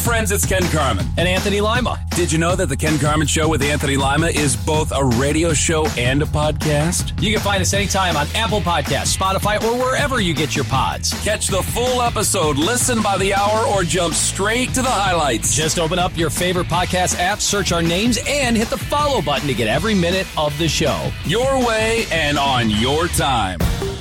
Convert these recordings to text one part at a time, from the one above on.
friends, it's Ken Carman. And Anthony Lima. Did you know that the Ken Carman Show with Anthony Lima is both a radio show and a podcast? You can find us anytime on Apple Podcasts, Spotify, or wherever you get your pods. Catch the full episode, listen by the hour, or jump straight to the highlights. Just open up your favorite podcast app, search our names, and hit the follow button to get every minute of the show. Your way and on your time.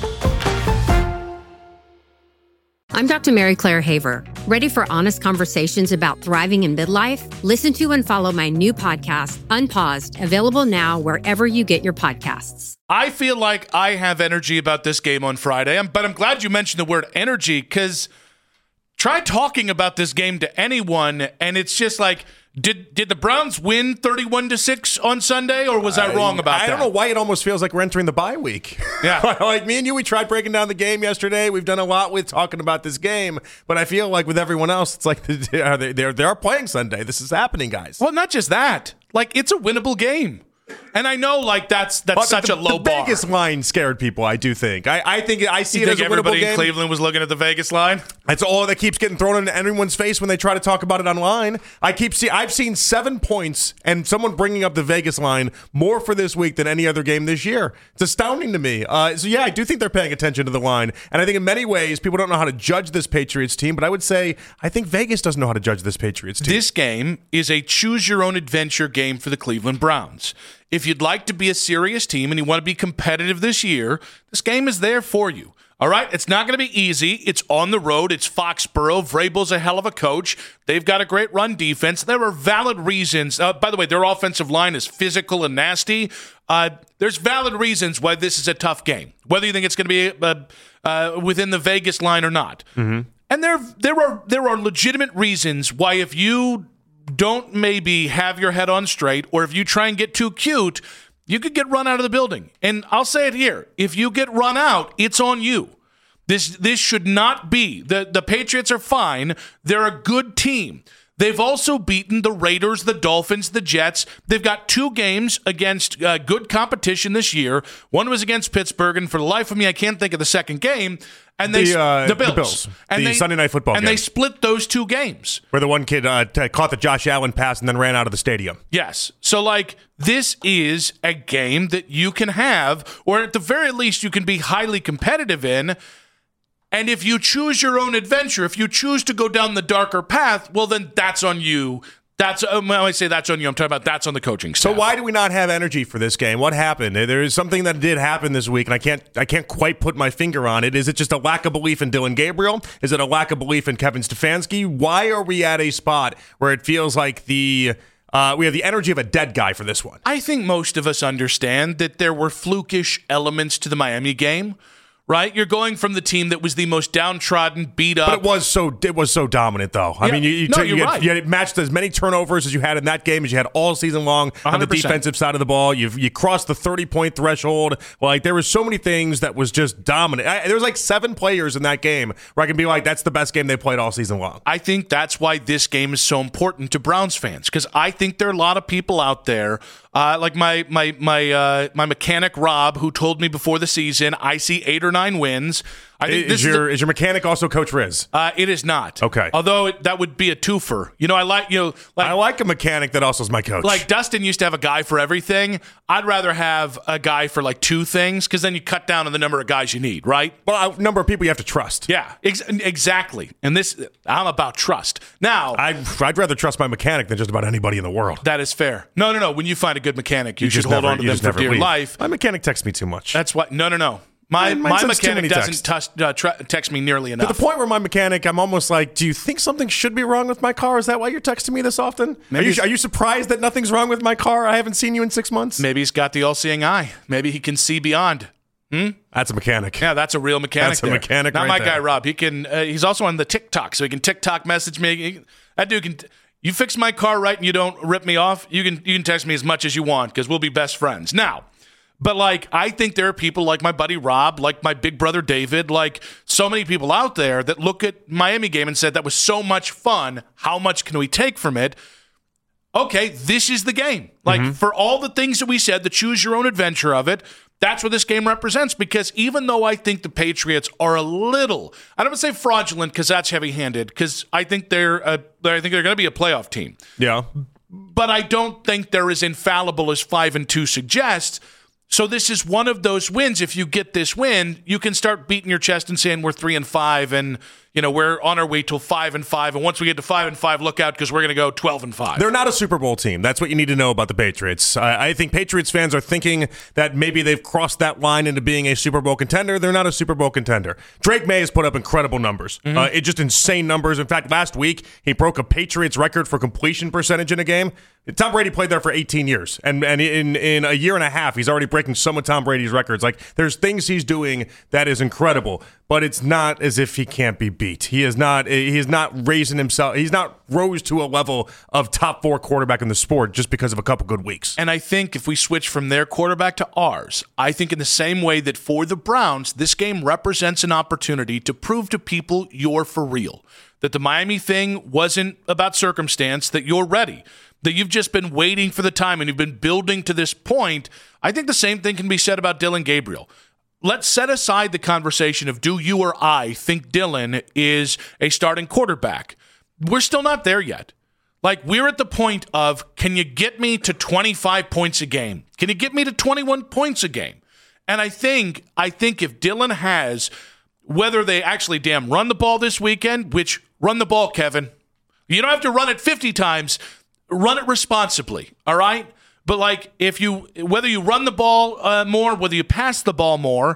I'm Dr. Mary Claire Haver. Ready for honest conversations about thriving in midlife? Listen to and follow my new podcast, Unpaused, available now wherever you get your podcasts. I feel like I have energy about this game on Friday, but I'm glad you mentioned the word energy, because try talking about this game to anyone, and it's just like, did the Browns win 31-6 on Sunday, or was I wrong about that? I don't know why it almost feels like we're entering the bye week. Yeah. Like me and you, we tried breaking down the game yesterday. We've done a lot with talking about this game, but I feel like with everyone else, it's like they are playing Sunday. This is happening, guys. Well, not just that. Like, it's a winnable game. And I know, like, that's such a low bar. The Vegas line scared people, I do think. I think I see it as a winnable everybody game. in Cleveland was looking at the Vegas line? That's all that keeps getting thrown into everyone's face when they try to talk about it online. I've seen 7 points and someone bringing up the Vegas line more for this week than any other game this year. It's astounding to me. So yeah, I do think they're paying attention to the line. And I think in many ways, people don't know how to judge this Patriots team, but I would say I think Vegas doesn't know how to judge this Patriots team. This game is a choose-your-own-adventure game for the Cleveland Browns. If you'd like to be a serious team and you want to be competitive this year, this game is there for you. All right? It's not going to be easy. It's on the road. It's Foxborough. Vrabel's a hell of a coach. They've got a great run defense. There are valid reasons. By the way, their offensive line is physical and nasty. There's valid reasons why this is a tough game, whether you think it's going to be within the Vegas line or not. Mm-hmm. And there are legitimate reasons why if you don't maybe have your head on straight, or if you try and get too cute, you could get run out of the building. And I'll say it here. If you get run out, it's on you. This should not be. The Patriots are fine. They're a good team. They've also beaten the Raiders, the Dolphins, the Jets. They've got 2 games against good competition this year. One was against Pittsburgh, and for the life of me, I can't think of the second game. And the Bills. And the Sunday Night Football game. And they split those 2 games. Where the one kid caught the Josh Allen pass and then ran out of the stadium. Yes. So, like, this is a game that you can have, or at the very least, you can be highly competitive in. And if you choose your own adventure, if you choose to go down the darker path, well, then that's on you. When I say that's on you, I'm talking about that's on the coaching staff. So why do we not have energy for this game? What happened? There is something that did happen this week, and I can't quite put my finger on it. Is it just a lack of belief in Dylan Gabriel? Is it a lack of belief in Kevin Stefanski? Why are we at a spot where it feels like we have the energy of a dead guy for this one? I think most of us understand that there were flukish elements to the Miami game. Right, you're going from the team that was the most downtrodden, beat up. But it was so dominant, though. Yeah. I mean, you right. matched as many turnovers as you had in that game as you had all season long 100%. On the defensive side of the ball. You crossed the 30-point threshold. Like, there were so many things that was just dominant. There was like 7 players in that game where I can be like, that's the best game they played all season long. I think that's why this game is so important to Browns fans, because I think there are a lot of people out there, like my mechanic Rob, who told me before the season, I see 8 or 9 wins. I think is your mechanic also Coach Riz? It is not. Okay. Although that would be a twofer. I like a mechanic that also is my coach. Like Dustin used to have a guy for everything. I'd rather have a guy for like 2 things, because then you cut down on the number of guys you need, right? Well, a number of people you have to trust. Yeah, exactly. And I'm about trust. Now, I'd rather trust my mechanic than just about anybody in the world. That is fair. No. When you find a good mechanic, you should hold on to them for dear life. My mechanic texts me too much. That's why. No. My mechanic doesn't text me nearly enough. To the point where my mechanic, I'm almost like, do you think something should be wrong with my car? Is that why you're texting me this often? Are you surprised that nothing's wrong with my car? I haven't seen you in 6 months. Maybe he's got the all-seeing eye. Maybe he can see beyond. That's a mechanic. Yeah, that's a real mechanic. That's a mechanic. Not right my there. guy Rob. He can. He's also on the TikTok, so he can TikTok message me. That dude can. You fix my car right and you don't rip me off, you can text me as much as you want, because we'll be best friends. Now, but like, I think there are people like my buddy Rob, like my big brother David, like so many people out there that look at Miami game and said that was so much fun. How much can we take from it? okay, this is the game. Like, for all the things that we said, the choose your own adventure of it, that's what this game represents. Because even though I think the Patriots are a little, I don't want to say fraudulent because that's heavy-handed, because I think they're going to be a playoff team. Yeah. But I don't think they're as infallible as 5-2 suggests. So this is one of those wins. If you get this win, you can start beating your chest and saying we're 3-5, and we're on our way till 5-5. And once we get to 5-5, look out because we're going to go 12-5. They're not a Super Bowl team. That's what you need to know about the Patriots. I think Patriots fans are thinking that maybe they've crossed that line into being a Super Bowl contender. They're not a Super Bowl contender. Drake May has put up incredible numbers. It's just insane numbers. In fact, last week he broke a Patriots record for completion percentage in a game. Tom Brady played there for 18 years, and in a year and a half, he's already breaking some of Tom Brady's records. Like, there's things he's doing that is incredible, but it's not as if he can't be beat. He is not raising himself. He's not rose to a level of top 4 quarterback in the sport just because of a couple good weeks. And I think if we switch from their quarterback to ours, I think in the same way that for the Browns, this game represents an opportunity to prove to people you're for real, that the Miami thing wasn't about circumstance, that you're ready, that you've just been waiting for the time and you've been building to this point. I think the same thing can be said about Dillon Gabriel. Let's set aside the conversation of do you or I think Dillon is a starting quarterback. We're still not there yet. Like, we're at the point of, can you get me to 25 points a game? Can you get me to 21 points a game? And I think if Dillon has, whether they actually run the ball this weekend, which run the ball, Kevin. You don't have to run it 50 times. Run it responsibly, all right? But like, whether you run the ball more, whether you pass the ball more,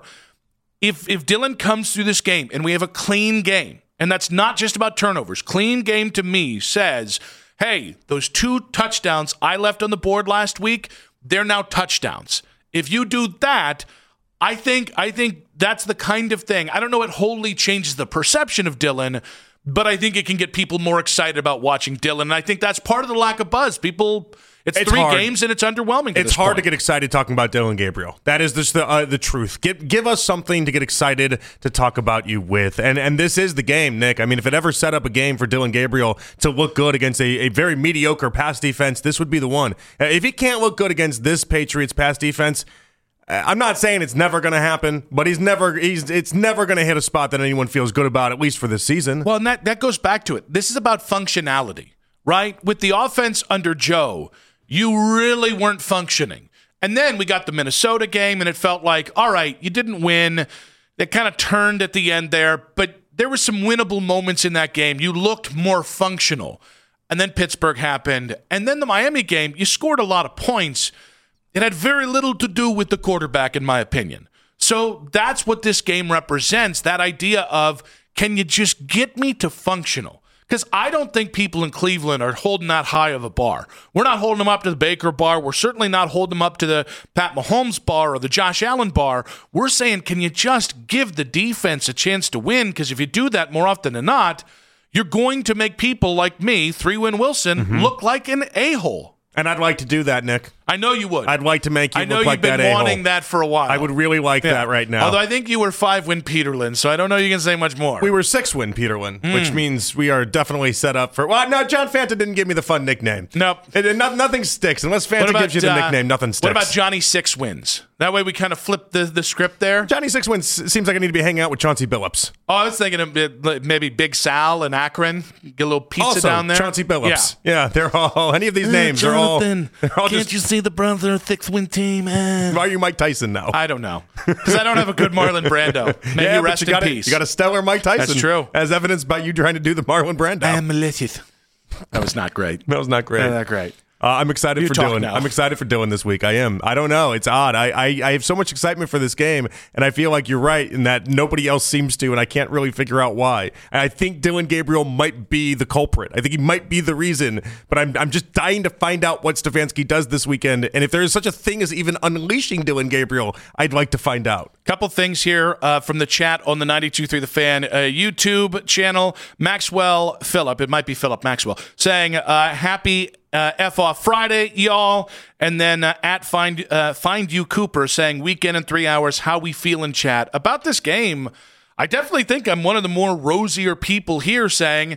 if Dillon comes through this game and we have a clean game, and that's not just about turnovers, clean game to me says, hey, those 2 touchdowns I left on the board last week, they're now touchdowns. If you do that, I think that's the kind of thing. I don't know it wholly changes the perception of Dillon, but I think it can get people more excited about watching Dillon. And I think that's part of the lack of buzz. It's 3 hard. games and it's underwhelming. It's hard to get excited talking about Dillon Gabriel. That is just the truth. Give us something to get excited to talk about you with. And this is the game, Nick. I mean, if it ever set up a game for Dillon Gabriel to look good against a very mediocre pass defense, this would be the one. If he can't look good against this Patriots pass defense, I'm not saying it's never going to happen, but it's never going to hit a spot that anyone feels good about, at least for this season. Well, and that goes back to it. This is about functionality, right? With the offense under Joe, you really weren't functioning. And then we got the Minnesota game, and it felt like, all right, you didn't win. It kind of turned at the end there, but there were some winnable moments in that game. You looked more functional. And then Pittsburgh happened. And then the Miami game, you scored a lot of points. It had very little to do with the quarterback, in my opinion. So that's what this game represents, that idea of, can you just get me to functional? Because I don't think people in Cleveland are holding that high of a bar. We're not holding them up to the Baker bar. We're certainly not holding them up to the Pat Mahomes bar or the Josh Allen bar. We're saying, can you just give the defense a chance to win? Because if you do that more often than not, you're going to make people like me, 3-Win Wilson, look like an a-hole. And I'd like to do that, Nick. I know you would. I'd like to make you look like that I know you've been wanting that for a while. I would really like that right now. Although I think you were 5-Win Peterlin, so I don't know you can say much more. We were 6-Win Peterlin, which means we are definitely set up for... Well, no, John Fanta didn't give me the fun nickname. Nope. Nothing sticks. Unless Fanta gives you the nickname, nothing sticks. What about Johnny 6 Wins? That way we kind of flip the script there. Johnny 6 Wins seems like I need to be hanging out with Chauncey Billups. Oh, I was thinking of maybe Big Sal in Akron. Get a little pizza down there. Chauncey Billups. Yeah, they're all... Any of these names are all... Can't you see the Browns are a 6-win team? Why are you Mike Tyson now? I don't know. Because I don't have a good Marlon Brando. Maybe rest in peace. You got a stellar Mike Tyson. That's true. As evidenced by you trying to do the Marlon Brando. I am malicious. That was not great. That was not great. Not that great. I'm excited for Dillon. I'm excited for Dillon this week. I am. I don't know. It's odd. I have so much excitement for this game, and I feel like you're right in that nobody else seems to, and I can't really figure out why. And I think Dillon Gabriel might be the culprit. I think he might be the reason, but I'm just dying to find out what Stefanski does this weekend, and if there is such a thing as even unleashing Dillon Gabriel, I'd like to find out. Couple things here from the chat on the 92.3 The Fan YouTube channel. Maxwell Phillip, it might be Phillip Maxwell, saying happy F off Friday, y'all. And then at Find You Cooper saying weekend in 3 hours, how we feel in chat. About this game, I definitely think I'm one of the more rosier people here saying,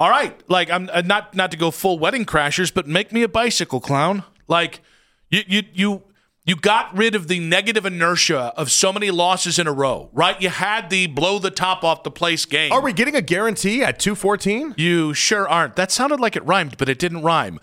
all right, like I'm not to go full Wedding Crashers, but make me a bicycle clown. Like you got rid of the negative inertia of so many losses in a row, right? You had the blow the top off the place game. Are we getting a guarantee at 214? You sure aren't. That sounded like it rhymed, but it didn't rhyme.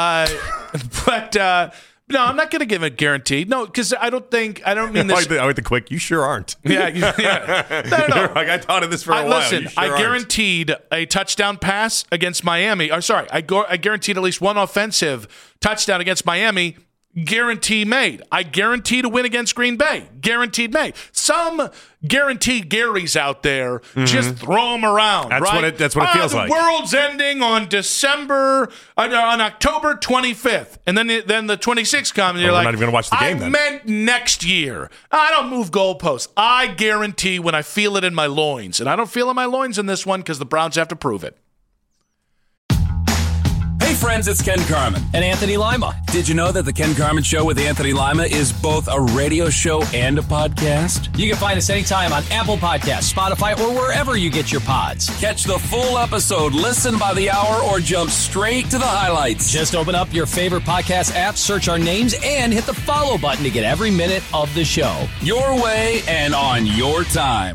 No, I'm not going to give a guarantee. No, because I don't mean this. I like the quick. You sure aren't. Yeah. No. Like I thought of this for a while. Listen, You sure I aren't. guaranteed a touchdown pass against Miami. I guaranteed at least one offensive touchdown against Miami. Guarantee made. I guarantee to win against Green Bay. Guaranteed made. Some guaranteed Garys out there just throw them around. That's right? that's what it feels like. The world's ending on on October 25th, and then the 26th comes. And you're like, not even gonna watch the game. I then. meant next year. I don't move goalposts. I guarantee when I feel it in my loins, and I don't feel it in my loins in this one because the Browns have to prove it. Hey friends, it's Ken Carman. And Anthony Lima. Did you know that the Ken Carman Show with Anthony Lima is both a radio show and a podcast? You can find us anytime on Apple Podcasts, Spotify, or wherever you get your pods. Catch the full episode, listen by the hour, or jump straight to the highlights. Just open up your favorite podcast app, search our names, and hit the follow button to get every minute of the show. Your way and on your time.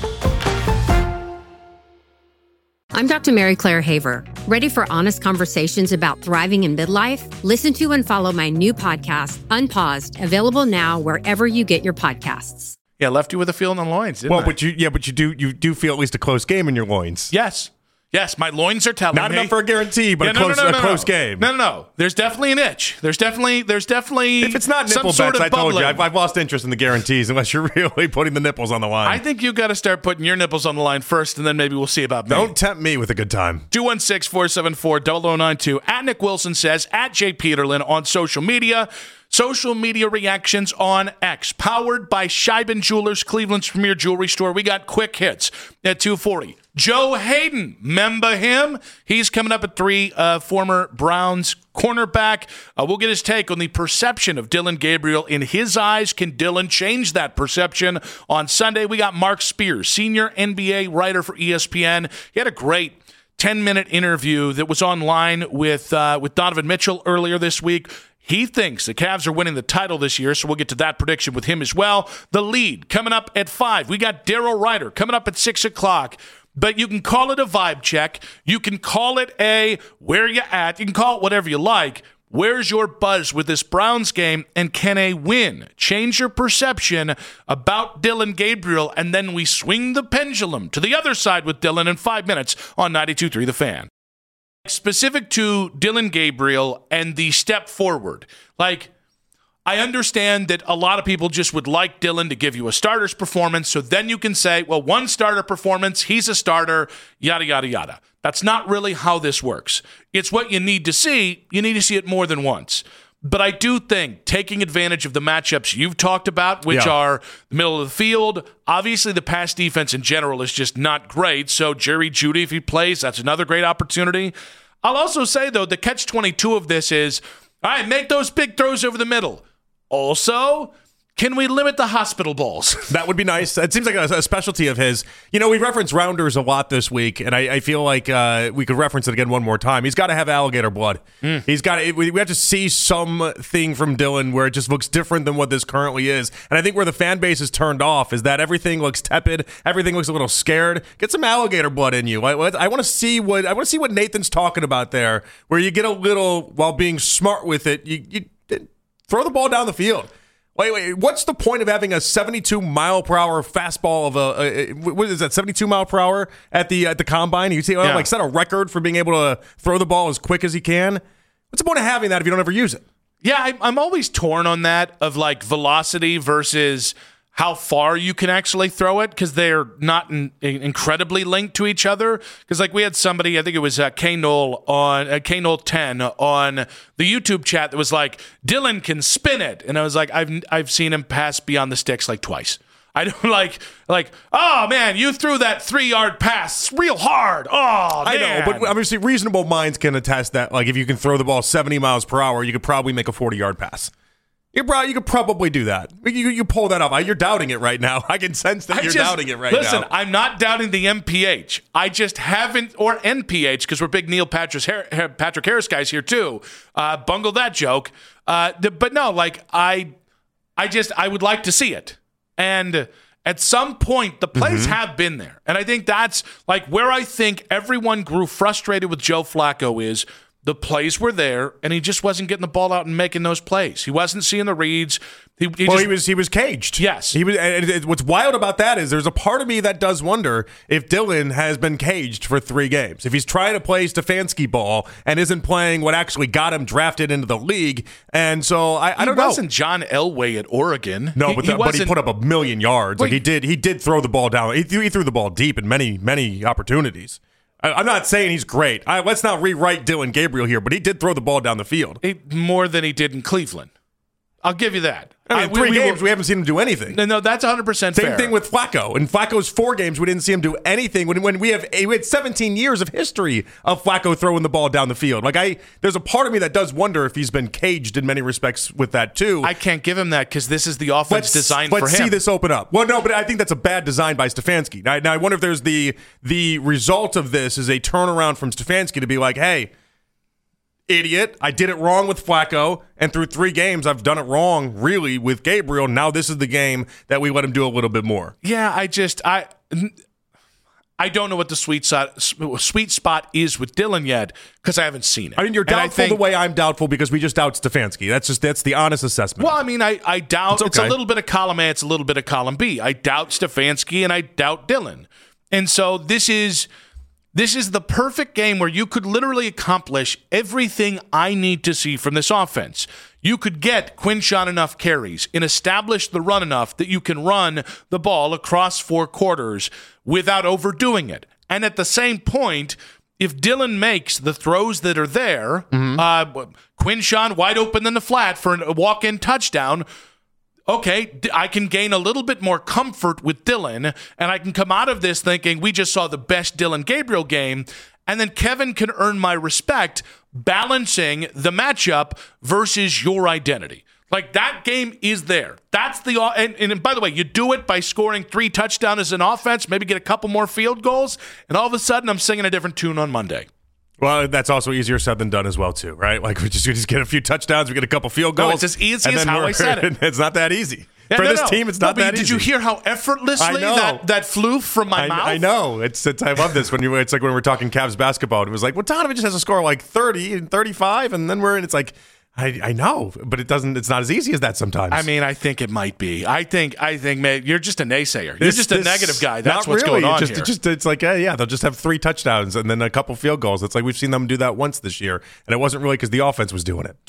I'm Dr. Mary Claire Haver. Ready for honest conversations about thriving in midlife? Listen to and follow my new podcast, Unpaused, available now wherever you get your podcasts. Yeah, left you with a feeling in the loins, didn't I? But you do feel at least a close game in your loins. Yes, my loins are telling me. Not enough for a guarantee, but a close game. No. There's definitely an itch. There's definitely. If it's not nipple some bets, sort of I told you, bubbling. I've lost interest in the guarantees unless you're really putting the nipples on the line. I think you got to start putting your nipples on the line first, and then maybe we'll see about me. Don't tempt me with a good time. 216-474-0092. At Nick Wilson says, at Jay Peterlin on social media. Social media reactions on X. Powered by Scheiben Jewelers, Cleveland's premier jewelry store. We got quick hits at 2:40. Joe Hayden, remember him? He's coming up at 3, former Browns cornerback. We'll get his take on the perception of Dillon Gabriel in his eyes. Can Dillon change that perception? On Sunday, we got Mark Spears, senior NBA writer for ESPN. He had a great 10-minute interview that was online with Donovan Mitchell earlier this week. He thinks the Cavs are winning the title this year, so we'll get to that prediction with him as well. The lead coming up at 5. We got Daryl Ryder coming up at 6 o'clock. But you can call it a vibe check. You can call it a where you at. You can call it whatever you like. Where's your buzz with this Browns game? And can a win change your perception about Dillon Gabriel? And then we swing the pendulum to the other side with Dillon in 5 minutes on 92.3 The Fan. Specific to Dillon Gabriel and the step forward, like, I understand that a lot of people just would like Dillon to give you a starter's performance, so then you can say, well, one starter performance, he's a starter, yada, yada, yada. That's not really how this works. It's what you need to see. You need to see it more than once. But I do think taking advantage of the matchups you've talked about, which are the middle of the field, obviously the pass defense in general is just not great. So Jerry Jeudy, if he plays, that's another great opportunity. I'll also say, though, the catch-22 of this is, all right, make those big throws over the middle. Also, can we limit the hospital balls? That would be nice. It seems like a specialty of his. You know, we referenced rounders a lot this week, and I feel like we could reference it again one more time. He's got to have alligator blood. He's got to. We have to see something from Dillon where it just looks different than what this currently is. And I think where the fan base is turned off is that everything looks tepid, everything looks a little scared. Get some alligator blood in you. I want to see what Nathan's talking about there, where you get a little while being smart with it. You throw the ball down the field. Wait, what's the point of having a 72-mile-per-hour fastball of what is that, 72 mile per hour at the combine? You see, like set a record for being able to throw the ball as quick as he can. What's the point of having that if you don't ever use it? Yeah, I'm always torn on that of like velocity versus how far you can actually throw it, because they're not incredibly linked to each other. Because like we had somebody, I think it was K-Knoll on K-Knoll10 on the YouTube chat that was like, Dillon can spin it, and I was like, I've seen him pass beyond the sticks like twice. I don't like, oh man, you threw that 3-yard pass real hard. Oh, man. I know, but obviously reasonable minds can attest that. Like if you can throw the ball 70 miles per hour, you could probably make a 40-yard pass. You could probably do that. You pull that off. You're doubting it right now. I can sense that you're doubting it right now. Listen, I'm not doubting the MPH. I just haven't, or NPH, because we're big Neil Patrick Harris guys here too. Bungle that joke. But no, like I would like to see it. And at some point, the plays have been there. And I think that's like where I think everyone grew frustrated with Joe Flacco is the plays were there, and he just wasn't getting the ball out and making those plays. He wasn't seeing the reads. He was caged. Yes, he was. And what's wild about that is there's a part of me that does wonder if Dillon has been caged for 3 games. If he's trying to play Stefanski ball and isn't playing what actually got him drafted into the league, and so I don't know. He wasn't John Elway at Oregon. No, but he put up 1,000,000 yards. Like he did throw the ball down. He threw the ball deep in many opportunities. I'm not saying he's great. Let's not rewrite Dillon Gabriel here, but he did throw the ball down the field. More than he did in Cleveland. I'll give you that. I mean, 3 games, we haven't seen him do anything. No, that's 100% fair. Same thing with Flacco. In Flacco's 4 games, we didn't see him do anything. When we had 17 years of history of Flacco throwing the ball down the field. Like there's a part of me that does wonder if he's been caged in many respects with that too. I can't give him that because this is the offense designed for him. Let's see this open up. Well, no, but I think that's a bad design by Stefanski. Now I wonder if there's the result of this is a turnaround from Stefanski to be like, hey, idiot, I did it wrong with Flacco, and through 3 games, I've done it wrong, really, with Gabriel. Now this is the game that we let him do a little bit more. Yeah, I don't know what the sweet spot is with Dillon yet because I haven't seen it. I mean, you're doubtful the way I'm doubtful because we just doubt Stefanski. That's the honest assessment. Well, I mean, I doubt. It's a little bit of column A, it's a little bit of column B. I doubt Stefanski and I doubt Dillon. And so this is the perfect game where you could literally accomplish everything I need to see from this offense. You could get Quinshon enough carries and establish the run enough that you can run the ball across 4 quarters without overdoing it. And at the same point, if Dillon makes the throws that are there, Quinshon wide open in the flat for a walk-in touchdown, okay, I can gain a little bit more comfort with Dillon, and I can come out of this thinking we just saw the best Dillon Gabriel game, and then Kevin can earn my respect balancing the matchup versus your identity. Like, that game is there. That's the and by the way, you do it by scoring 3 touchdowns as an offense, maybe get a couple more field goals, and all of a sudden I'm singing a different tune on Monday. Well, that's also easier said than done as well, too, right? Like, we just get a few touchdowns, we get a couple field goals. No, it's as easy as how I said it. It's not that easy. Yeah, For this team, it's not that easy. Did you hear how effortlessly that flew from my mouth? I know. I love this. It's like when we're talking Cavs basketball, it was like, well, Donovan just has to score like 30 and 35, and then it's like, I know, but it's not as easy as that sometimes. I mean, I think it might be. I think, man, you're just a naysayer. You're just a negative guy. That's what's going on here. It's like, yeah, they'll just have 3 touchdowns and then a couple field goals. It's like we've seen them do that once this year, and it wasn't really because the offense was doing it.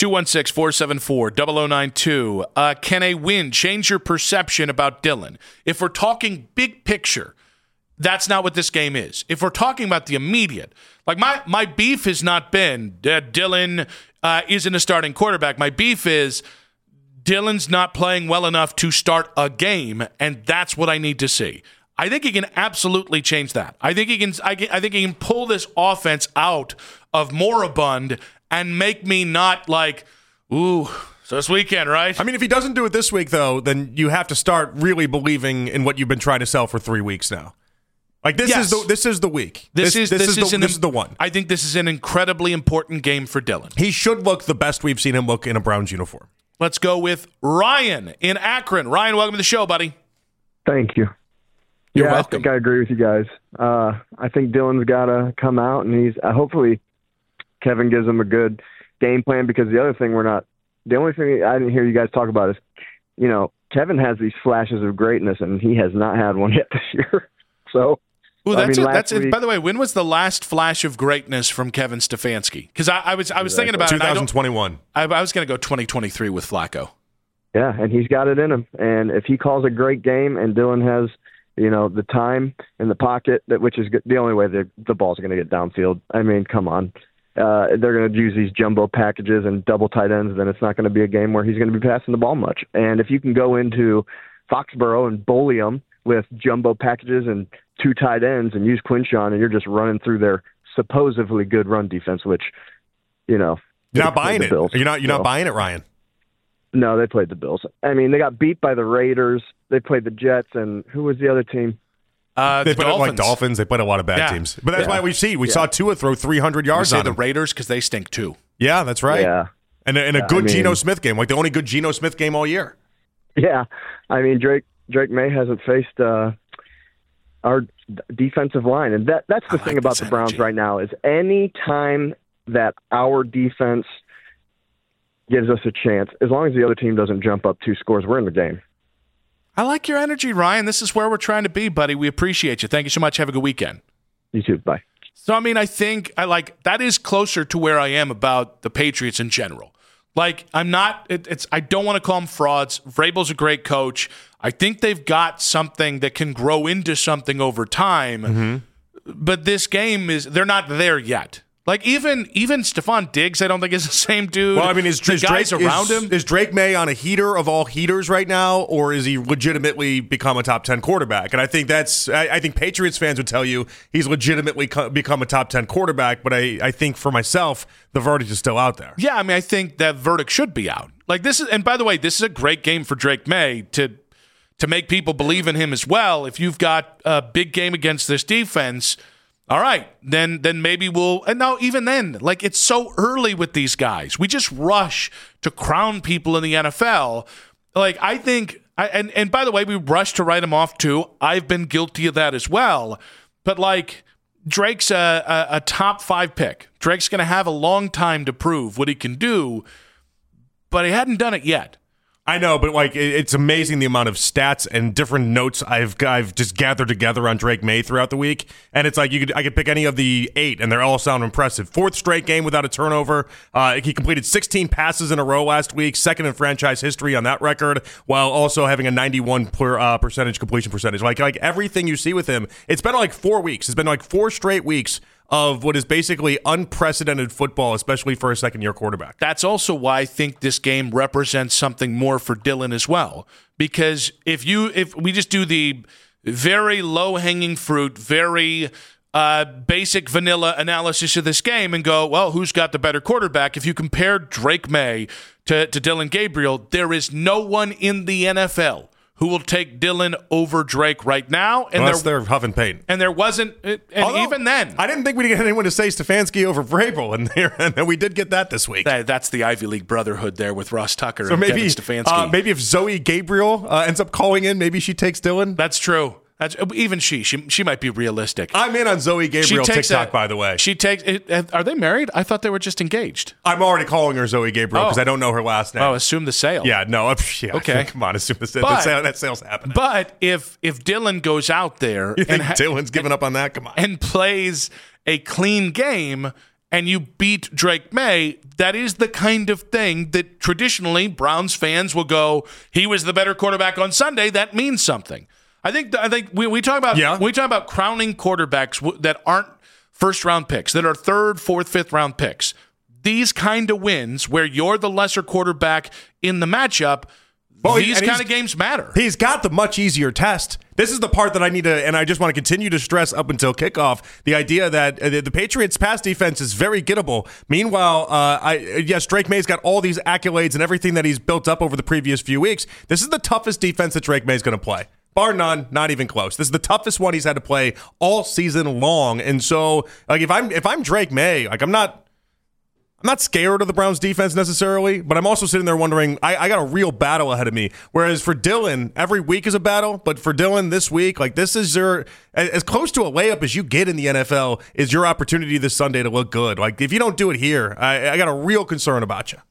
216-474-0092. Can a win change your perception about Dillon? If we're talking big picture, that's not what this game is. If we're talking about the immediate, like my beef has not been Dillon isn't a starting quarterback. My beef is Dillon's not playing well enough to start a game, and that's what I need to see. I think he can absolutely change that. I think he can. I think he can pull this offense out of moribund and make me not like, ooh. So this weekend, right? I mean, if he doesn't do it this week, though, then you have to start really believing in what you've been trying to sell for 3 weeks now. Like this is the week. This is the one. I think this is an incredibly important game for Dillon. He should look the best we've seen him look in a Browns uniform. Let's go with Ryan in Akron. Ryan, welcome to the show, buddy. Thank you. You're welcome. I think I agree with you guys. I think Dillon's got to come out, and he's hopefully Kevin gives him a good game plan, because the only thing I didn't hear you guys talk about is, Kevin has these flashes of greatness, and he has not had one yet this year. So. Ooh, that's it. By the way, when was the last flash of greatness from Kevin Stefanski? Because I was thinking about 2021. I was going to go 2023 with Flacco. Yeah, and he's got it in him. And if he calls a great game and Dillon has, the time in the pocket, which is the only way the ball's going to get downfield. I mean, come on. They're going to use these jumbo packages and double tight ends, then it's not going to be a game where he's going to be passing the ball much. And if you can go into Foxborough and bully them with jumbo packages and 2 tight ends and use Quinshon, and you're just running through their supposedly good run defense, which, you're not buying it. You're not buying it, Ryan. No, they played the Bills. I mean, they got beat by the Raiders. They played the Jets, and who was the other team? They played like Dolphins. They played a lot of bad teams. But that's why we saw Tua throw 300 yards on the Raiders because they stink too. Yeah, that's right. Yeah. And a good Geno Smith game, like the only good Geno Smith game all year. Yeah. I mean, Drake May hasn't faced our defensive line. And that's the thing about the Browns right now is any time that our defense gives us a chance, as long as the other team doesn't jump up 2 scores, we're in the game. I like your energy, Ryan. This is where we're trying to be, buddy. We appreciate you. Thank you so much. Have a good weekend. You too. Bye. So, I mean, I think that is closer to where I am about the Patriots in general. Like, I'm not, I don't want to call them frauds. Vrabel's a great coach. I think they've got something that can grow into something over time. Mm-hmm. But this game they're not there yet. Like, even Stephon Diggs, I don't think is the same dude. Well, I mean, is Drake May on a heater of all heaters right now, or is he legitimately become a top 10 quarterback? And I think I think Patriots fans would tell you he's legitimately become a top 10 quarterback, but I think for myself, the verdict is still out there. Yeah, I mean, I think that verdict should be out. Like, this is, and by the way, this is a great game for Drake May to make people believe in him as well. If you've got a big game against this defense, all right, then maybe we'll – and no, even then, like, it's so early with these guys. We just rush to crown people in the NFL. Like, I think – and by the way, we rush to write them off too. I've been guilty of that as well. But, like, Drake's a top 5 pick. Drake's going to have a long time to prove what he can do, but he hadn't done it yet. I know, but like it's amazing the amount of stats and different notes I've just gathered together on Drake May throughout the week, and it's like I could pick any of the 8, and they all sound impressive. 4th straight game without a turnover. He completed 16 passes in a row last week, 2nd in franchise history on that record, while also having a 91% completion percentage. Like everything you see with him, it's been like 4 weeks. It's been like 4 straight weeks of what is basically unprecedented football, especially for a second-year quarterback. That's also why I think this game represents something more for Dylan as well. Because if we just do the very low-hanging fruit, very basic vanilla analysis of this game and go, well, who's got the better quarterback? If you compare Drake May to Dillon Gabriel, there is no one in the NFL who will take Dylan over Drake right now. And unless they're Huff and Payton. And there wasn't, even then. I didn't think we'd get anyone to say Stefanski over Vrabel, and we did get that this week. That's the Ivy League brotherhood there with Ross Tucker and Kevin Stefanski. Maybe if Zoe Gabriel ends up calling in, maybe she takes Dylan. That's true. Even she might be realistic. I'm in on Zoe Gabriel TikTok, by the way. She takes. Are they married? I thought they were just engaged. I'm already calling her Zoe Gabriel because I don't know her last name. Oh, assume the sale. Yeah, no. Okay, come on, assume the sale. That sale's happening. But if Dylan goes out there, you think Dylan's giving up on that? Come on, and plays a clean game, and you beat Drake May, that is the kind of thing that traditionally Browns fans will go, he was the better quarterback on Sunday. That means something. I think we talk about crowning quarterbacks that aren't first-round picks, that are 3rd, 4th, 5th-round picks. These kind of wins where you're the lesser quarterback in the matchup, these kind of games matter. He's got the much easier test. This is the part that I need to, and I just want to continue to stress up until kickoff, the idea that the Patriots' pass defense is very gettable. Meanwhile, yes, Drake May's got all these accolades and everything that he's built up over the previous few weeks. This is the toughest defense that Drake May's going to play. Bar none, not even close. This is the toughest one he's had to play all season long. And so, like, if I'm Drake May, like, I'm not scared of the Browns defense necessarily, but I'm also sitting there wondering, I got a real battle ahead of me. Whereas for Dylan, every week is a battle, but for Dylan this week, like, this is as close to a layup as you get in the NFL is your opportunity this Sunday to look good. Like, if you don't do it here, I got a real concern about you.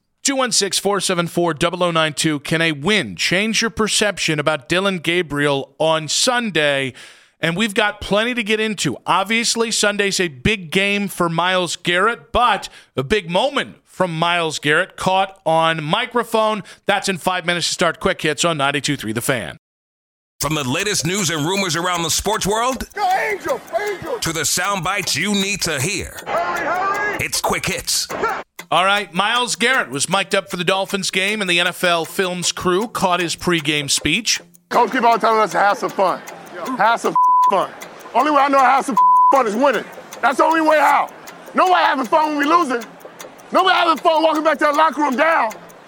216-474-0092. Can a win change your perception about Dillon Gabriel on Sunday? And we've got plenty to get into. Obviously, Sunday's a big game for Myles Garrett, but a big moment from Myles Garrett caught on microphone. That's in 5 minutes to start Quick Hits on 92.3 The Fan. From the latest news and rumors around the sports world Go Angel! To the sound bites you need to hear. Hurry! It's Quick Hits. All right, Myles Garrett was mic'd up for the Dolphins game, and the NFL Films crew caught his pregame speech. Coach keep on telling us to have some fun. Have some fun. Only way I know how to have some fun is winning. That's the only way out. Nobody having fun when we losing. Nobody having fun walking back to the locker room down.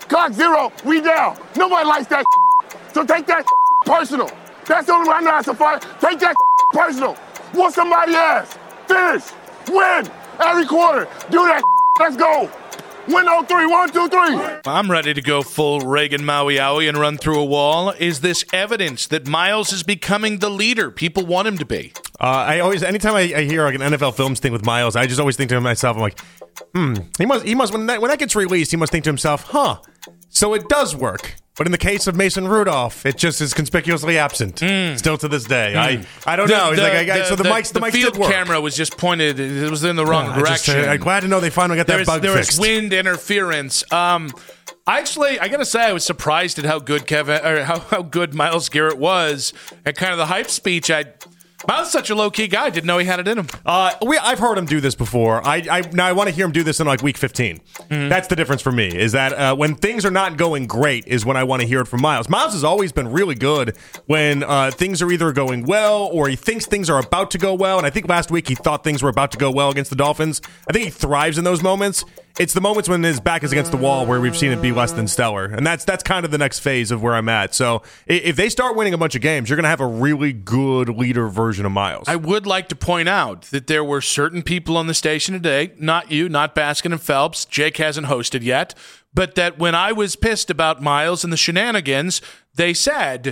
Clock 0, we down. Nobody likes that. So take that personal. That's the only way I know how to fight. Take that personal. Whoop somebody ass. Finish. Win. Every quarter. Do that. Let's go. Win 0-3. 1, 2, 3. I'm ready to go full Reagan Maui and run through a wall. Is this evidence that Miles is becoming the leader people want him to be? Anytime I hear like an NFL Films thing with Miles, I just always think to myself, I'm like, he must when that gets released, he must think to himself, so it does work. But in the case of Mason Rudolph, it just is conspicuously absent. Still to this day. I don't know. He's the mics field did work. Camera was just pointed. It was in the wrong direction. I'm glad to know they finally got that bug fixed. There was wind interference. Actually, I got to say, I was surprised at how good how good Myles Garrett was at kind of the hype speech. Miles is such a low-key guy. Didn't know he had it in him. I've heard him do this before. Now I want to hear him do this in like week 15. That's the difference for me, is that when things are not going great is when I want to hear it from Miles. Miles has always been really good when things are either going well or he thinks things are about to go well. And I think last week he thought things were about to go well against the Dolphins. I think he thrives in those moments. It's the moments when his back is against the wall where we've seen it be less than stellar. And that's kind of the next phase of where I'm at. So if they start winning a bunch of games, you're going to have a really good leader version of Miles. I would like to point out that there were certain people on the station today, not you, not Baskin and Phelps, Jake hasn't hosted yet, but that when I was pissed about Miles and the shenanigans, they said,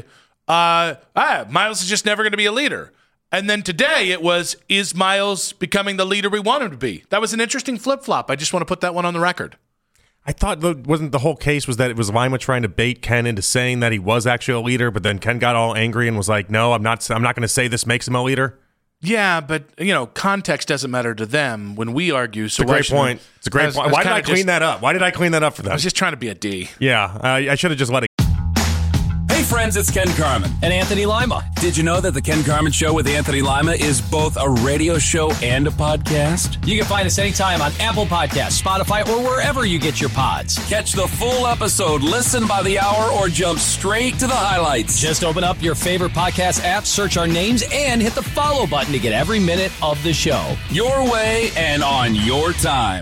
Miles is just never going to be a leader. And then today it was, is Miles becoming the leader we want him to be? That was an interesting flip-flop. I just want to put that one on the record. I thought wasn't the whole case was that it was Lima trying to bait Ken into saying that he was actually a leader, but then Ken got all angry and was like, no, I'm not going to say this makes him a leader. Yeah, but, context doesn't matter to them when we argue. So it's a great point. It's a great point. Why did I clean that up? Why did I clean that up for them? I was just trying to be a D. Yeah, I should have just let it. Hey friends, it's Ken Carman. And Anthony Lima. Did you know that the Ken Carman Show with Anthony Lima is both a radio show and a podcast? You can find us anytime on Apple Podcasts, Spotify, or wherever you get your pods. Catch the full episode, listen by the hour, or jump straight to the highlights. Just open up your favorite podcast app, search our names, and hit the follow button to get every minute of the show. Your way and on your time.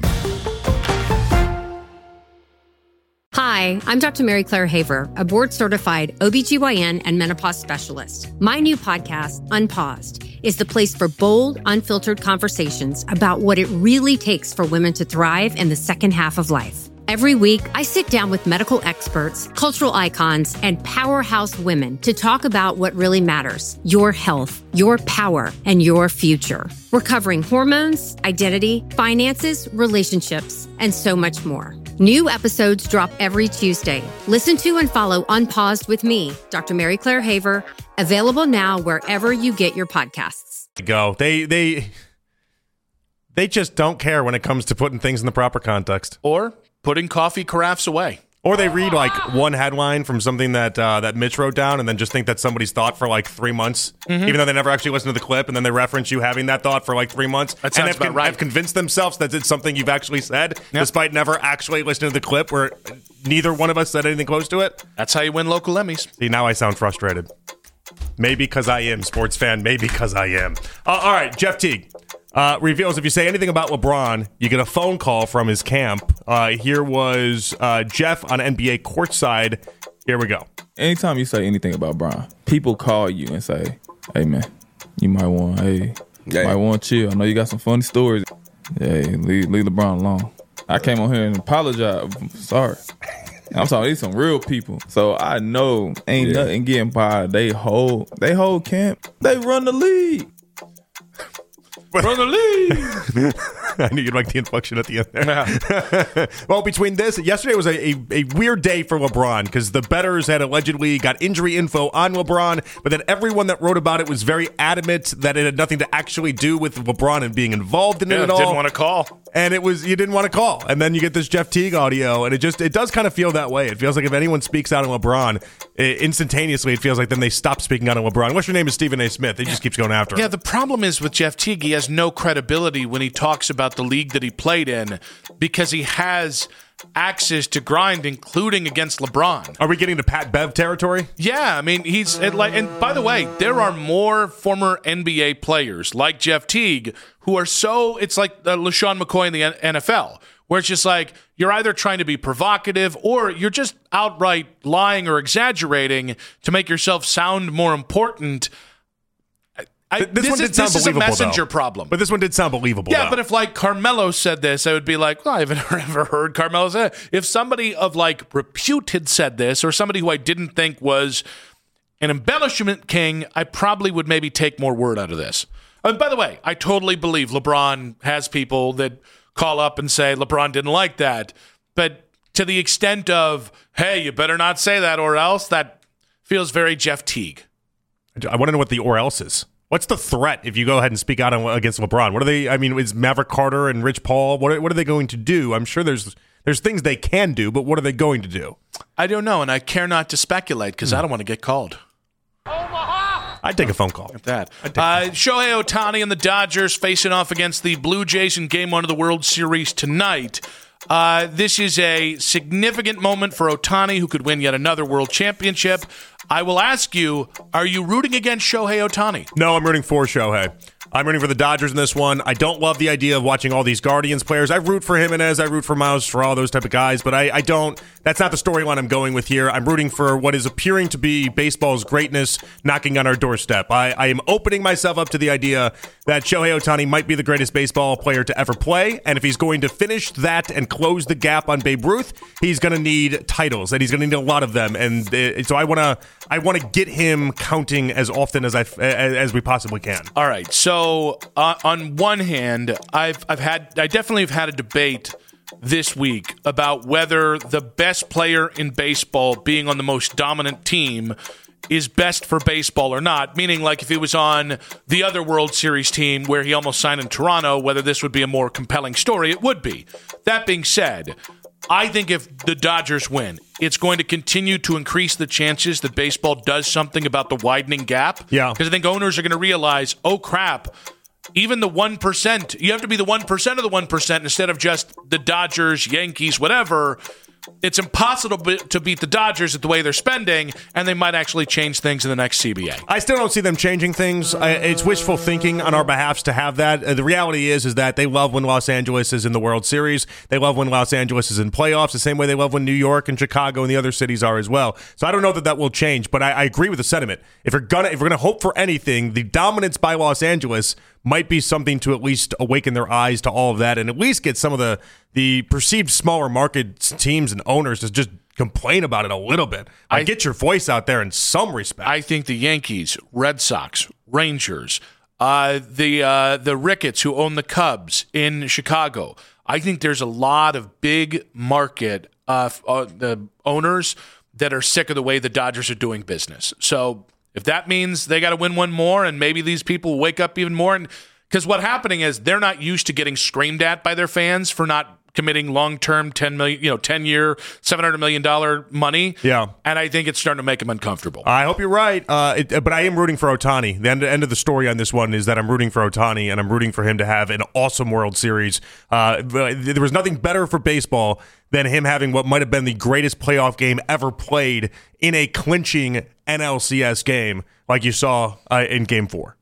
Hi, I'm Dr. Mary Claire Haver, a board-certified OBGYN and menopause specialist. My new podcast, Unpaused, is the place for bold, unfiltered conversations about what it really takes for women to thrive in the second half of life. Every week, I sit down with medical experts, cultural icons, and powerhouse women to talk about what really matters: your health, your power, and your future. We're covering hormones, identity, finances, relationships, and so much more. New episodes drop every Tuesday. Listen to and follow Unpaused with me, Dr. Mary Claire Haver, available now wherever you get your podcasts. They just don't care when it comes to putting things in the proper context. Or putting coffee carafes away. Or they read like one headline from something that Mitch wrote down and then just think that's somebody's thought for like 3 months, even though they never actually listened to the clip, and then they reference you having that thought for like 3 months. That sounds about right. Have convinced themselves that it's something you've actually said, despite never actually listening to the clip where neither one of us said anything close to it. That's how you win local Emmys. See, now I sound frustrated. Maybe because I am, sports fan. Maybe because I am. All right, Jeff Teague. Reveals if you say anything about LeBron, you get a phone call from his camp. Here was Jeff on NBA Courtside. Here we go. Anytime you say anything about Bron, people call you and say, "Hey man, you might want to chill. I know you got some funny stories. Hey, leave LeBron alone." I came on here and apologized. Sorry. I'm talking these some real people. So I know ain't nothing getting by. They whole camp. They run the league. Run the league. I knew you'd like the inflection at the end there. Well, between this, yesterday was a weird day for LeBron because the bettors had allegedly got injury info on LeBron, but then everyone that wrote about it was very adamant that it had nothing to actually do with LeBron and being involved in it at all. Didn't want to call. And you didn't want to call. And then you get this Jeff Teague audio, and it does kind of feel that way. It feels like if anyone speaks out on LeBron, instantaneously it feels like then they stop speaking out on LeBron. Unless your name is Stephen A. Smith. He just keeps going after him. Yeah, the problem is with Jeff Teague, he has no credibility when he talks about the league that he played in because he has axes to grind, including against LeBron. Are we getting to Pat Bev territory? Yeah, I mean, and by the way, there are more former NBA players like Jeff Teague who are it's like LaShawn McCoy in the NFL, where it's just like you're either trying to be provocative or you're just outright lying or exaggerating to make yourself sound more important. This is a messenger problem. But this one did sound believable. Yeah, though. but if like Carmelo said this, I would be like, well, I haven't ever heard Carmelo say it. If somebody of like repute had said this, or somebody who I didn't think was an embellishment king, I probably would maybe take more word out of this. And by the way, I totally believe LeBron has people that call up and say LeBron didn't like that. But to the extent of, hey, you better not say that or else, that feels very Jeff Teague. I want to know what the or else is. What's the threat if you go ahead and speak out against LeBron? What are they? I mean, is Maverick Carter and Rich Paul? What are they going to do? I'm sure there's things they can do, but what are they going to do? I don't know, and I care not to speculate because I don't want to get called. I'd take a phone call. Like that. Shohei Ohtani and the Dodgers facing off against the Blue Jays in Game 1 of the World Series tonight. This is a significant moment for Ohtani, who could win yet another world championship. I will ask you, are you rooting against Shohei Ohtani? No, I'm rooting for Shohei. I'm rooting for the Dodgers in this one. I don't love the idea of watching all these Guardians players. I root for Jimenez, I root for Miles Straw, those type of guys, but I don't. That's not the storyline I'm going with here. I'm rooting for what is appearing to be baseball's greatness knocking on our doorstep. I am opening myself up to the idea that Shohei Ohtani might be the greatest baseball player to ever play, and if he's going to finish that and close the gap on Babe Ruth, he's going to need titles, and he's going to need a lot of them. And so I want to get him counting as often as we possibly can. All right. So on one hand, I definitely have had a debate this week about whether the best player in baseball being on the most dominant team is best for baseball or not, meaning like if he was on the other World Series team where he almost signed in Toronto, whether this would be a more compelling story. It would be. That being said, I think if the Dodgers win, it's going to continue to increase the chances that baseball does something about the widening gap. Yeah. Because I think owners are going to realize, oh, crap, even the 1%, you have to be the 1% of the 1% instead of just the Dodgers, Yankees, whatever. It's impossible to beat the Dodgers at the way they're spending, and they might actually change things in the next CBA. I still don't see them changing things. It's wishful thinking on our behalf to have that. The reality is that they love when Los Angeles is in the World Series. They love when Los Angeles is in playoffs, the same way they love when New York and Chicago and the other cities are as well. So I don't know that will change, but I agree with the sentiment. If we're gonna hope for anything, the dominance by Los Angeles might be something to at least awaken their eyes to all of that and at least get some of the perceived smaller market teams and owners to just complain about it a little bit. Get your voice out there in some respect. I think the Yankees, Red Sox, Rangers, the Ricketts who own the Cubs in Chicago, I think there's a lot of big market the owners that are sick of the way the Dodgers are doing business. So if that means they got to win one more and maybe these people wake up even more, and because what's happening is they're not used to getting screamed at by their fans for not committing long-term 10-year, $700 million money. Yeah. And I think it's starting to make them uncomfortable. I hope you're right. But I am rooting for Ohtani. The end of the story on this one is that I'm rooting for Ohtani, and I'm rooting for him to have an awesome World Series. There was nothing better for baseball than him having what might have been the greatest playoff game ever played in a clinching NLCS game like you saw in Game 4.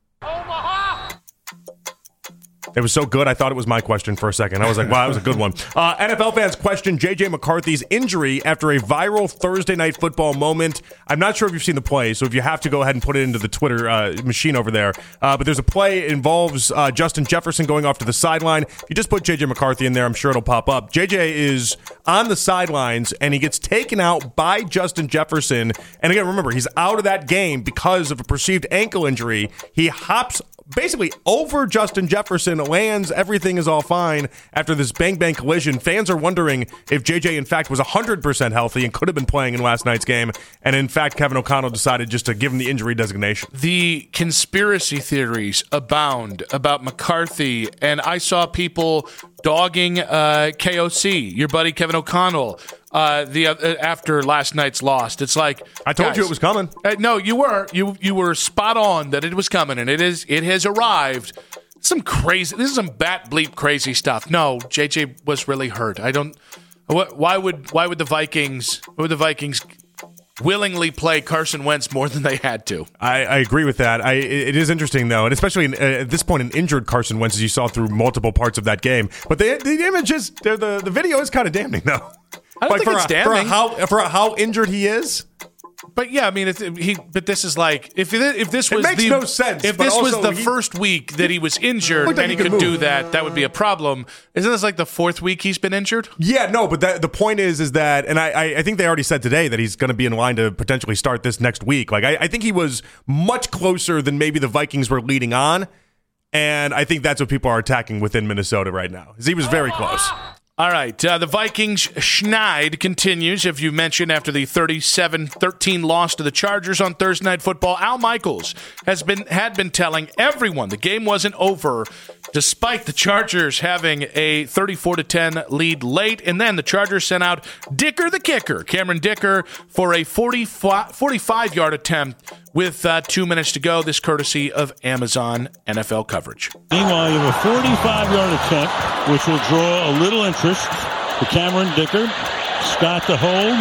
It was so good, I thought it was my question for a second. I was like, wow, that was a good one. NFL fans question J.J. McCarthy's injury after a viral Thursday Night Football moment. I'm not sure if you've seen the play, so if you have to, go ahead and put it into the Twitter machine over there. But there's a play. It involves Justin Jefferson going off to the sideline. If you just put J.J. McCarthy in there, I'm sure it'll pop up. J.J. is on the sidelines, and he gets taken out by Justin Jefferson. And again, remember, he's out of that game because of a perceived ankle injury. He hops basically over Justin Jefferson, lands, everything is all fine after this bang-bang collision. Fans are wondering if JJ, in fact, was 100% healthy and could have been playing in last night's game. And in fact, Kevin O'Connell decided just to give him the injury designation. The conspiracy theories abound about McCarthy, and I saw people dogging KOC, your buddy Kevin O'Connell, after last night's loss. It's like, I told you it was coming. No, you were. You were spot on that it was coming, and it has arrived. Some crazy. This is some bat bleep crazy stuff. No, JJ was really hurt. I don't. Why would the Vikings? willingly play Carson Wentz more than they had to. I agree with that. It is interesting, though, and especially at this point, an injured Carson Wentz, as you saw through multiple parts of that game. But the images, the video is kind of damning, though. I don't think it's damning. For how injured he is. But yeah, I mean, but this is like if this was makes no sense. If this was the first week that he was injured and he could do that would be a problem. Isn't this like the fourth week he's been injured? Yeah, no, but the point is that, and I think they already said today that he's going to be in line to potentially start this next week. Like I think he was much closer than maybe the Vikings were leading on, and I think that's what people are attacking within Minnesota right now. Is he was very close. All right, the Vikings schneid continues. If you mentioned after the 37-13 loss to the Chargers on Thursday Night Football, Al Michaels had been telling everyone the game wasn't over, despite the Chargers having a 34-10 lead late, and then the Chargers sent out Dicker the kicker, Cameron Dicker, for a 45-yard attempt with 2 minutes to go. This courtesy of Amazon NFL coverage. Meanwhile, you have a 45-yard attempt, which will draw a little interest to Cameron Dicker. Scott to hold.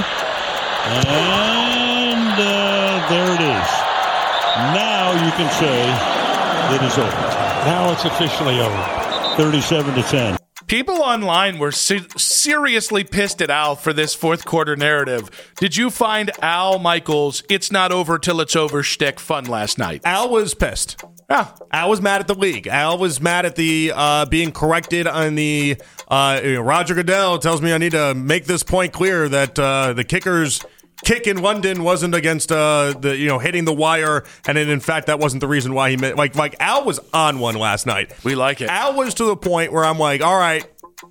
And there it is. Now you can say it is over. Now it's officially over. 37-10. People online were seriously pissed at Al for this fourth quarter narrative. Did you find Al Michaels' "it's not over till it's over" shtick fun last night? Al was pissed. Yeah. Al was mad at the league. Al was mad at the being corrected on the Roger Goodell tells me I need to make this point clear that the Kickers' kick in London wasn't against hitting the wire, and in fact that wasn't the reason why he meant like Al was on one last night. We like it. Al was to the point where I'm like, all right,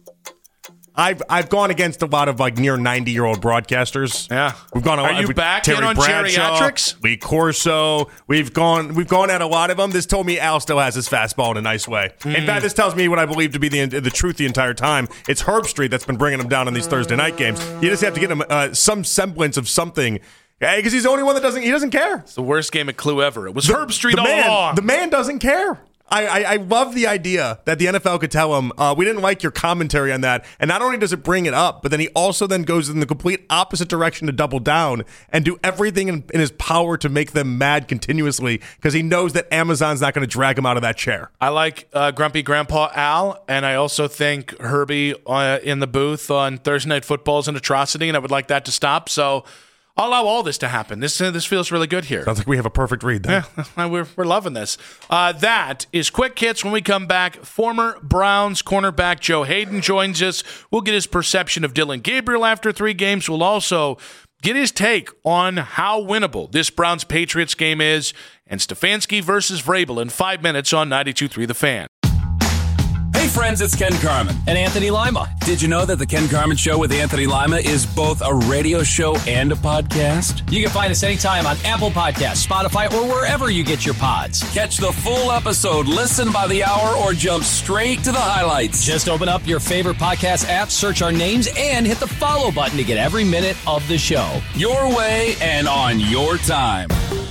I've gone against a lot of like near 90-year-old broadcasters. Yeah, we've gone. Are you back Terry in on Bradshaw, geriatrics? Lee Corso. We've gone at a lot of them. This told me Al still has his fastball in a nice way. In fact, this tells me what I believe to be the truth the entire time. It's Herb Street that's been bringing him down on these Thursday night games. You just have to get him some semblance of something. Because he's the only one that doesn't care. It's the worst game of Clue ever. It was Herb Street all along. The man doesn't care. I love the idea that the NFL could tell him, we didn't like your commentary on that. And not only does it bring it up, but then he also then goes in the complete opposite direction to double down and do everything in his power to make them mad continuously because he knows that Amazon's not going to drag him out of that chair. I like Grumpy Grandpa Al, and I also think Herbie in the booth on Thursday Night Football is an atrocity, and I would like that to stop. So I'll allow all this to happen. This feels really good here. Sounds like we have a perfect read then. Yeah, we're loving this. That is Quick Hits. When we come back, former Browns cornerback Joe Hayden joins us. We'll get his perception of Dylan Gabriel after 3 games. We'll also get his take on how winnable this Browns-Patriots game is, and Stefanski versus Vrabel in 5 minutes on 92.3 The Fan. Hey friends, it's Ken Carman. And Anthony Lima. Did you know that The Ken Carman Show with Anthony Lima is both a radio show and a podcast? You can find us anytime on Apple Podcasts, Spotify, or wherever you get your pods. Catch the full episode, listen by the hour, or jump straight to the highlights. Just open up your favorite podcast app, search our names, and hit the follow button to get every minute of the show. Your way and on your time.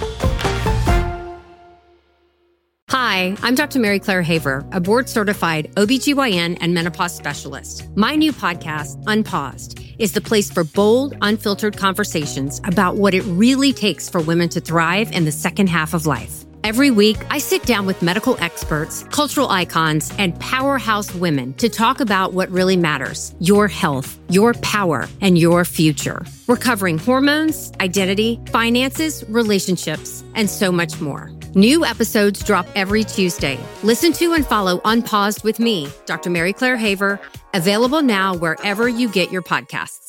Hi, I'm Dr. Mary Claire Haver, a board-certified OBGYN and menopause specialist. My new podcast, Unpaused, is the place for bold, unfiltered conversations about what it really takes for women to thrive in the second half of life. Every week, I sit down with medical experts, cultural icons, and powerhouse women to talk about what really matters: your health, your power, and your future. We're covering hormones, identity, finances, relationships, and so much more. New episodes drop every Tuesday. Listen to and follow Unpaused with me, Dr. Mary Claire Haver, available now wherever you get your podcasts.